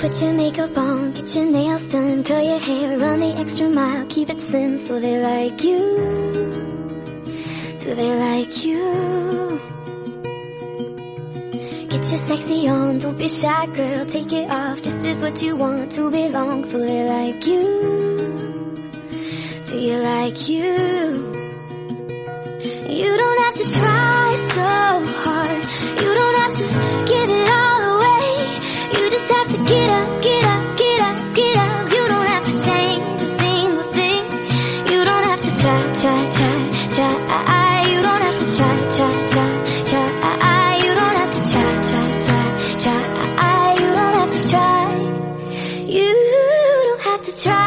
Put your makeup on, get your nails done, curl your hair, run the extra mile, keep it slim so they like you. Do they like you? Get your sexy on, don't be shy girl, take it off. This is what you want, to belong, so they like you. Do you like you? You don't have to try so hard, you don't have to give it all away. You just have to get up, get up, get up, get up. You don't have to change a single thing. You don't have to try, try, try, try. You don't have to try, try, try, try. You don't have to try, try, try, try. You don't have to try. You don't have to try.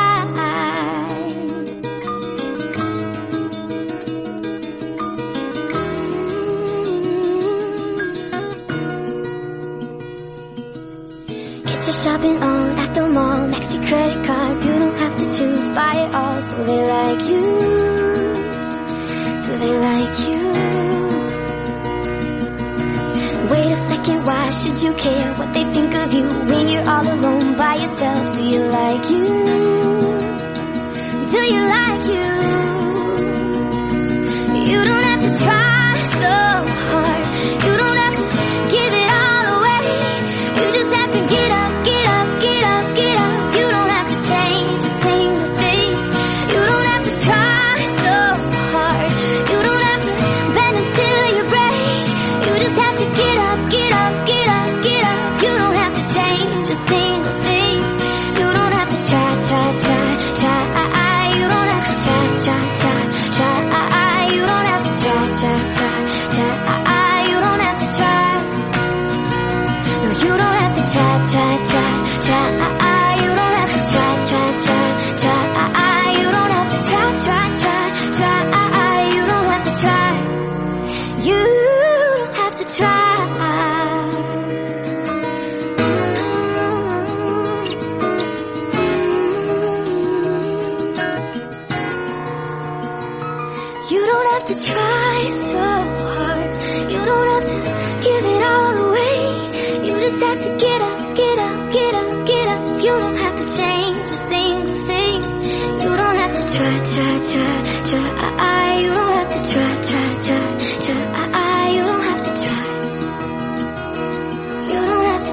Get your shopping on at the mall, max your credit cards. You don't have to choose, buy it all, so they like you. Do they like you? Wait a second, why should you care what they think of you when you're all alone by yourself? Do you like you? Do you like you? You don't have to try so hard, you don't have to give it all away. You just have to get up, get up, get up, get up. You don't have to change a single thing. You don't have to try so hard, you don't have to bend until you break. You just have to get up, get up, get up, get up. You don't have to change a single thing. You don't have to try, try, try, try. You don't have to try, try, try, try. You don't have to try, try, try, try. You don't have to try. No, you don't have to try, try, try, try. You don't have to try, try, try, try. You don't have to try, try, try, try. You don't have to try. You don't have to try. You don't have to try so hard, you don't have to give it all away. You just have to get up, get up, get up, get up. You don't have to change a single thing. You don't have to try, try, try, try. You don't have to try, try, try, try. You don't have to try. You don't have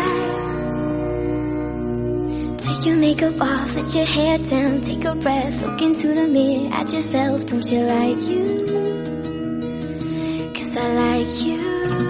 to try. Take your makeup off, let your hair down, take a breath, look into the mirror at yourself. Don't you like you? 'Cause I like you.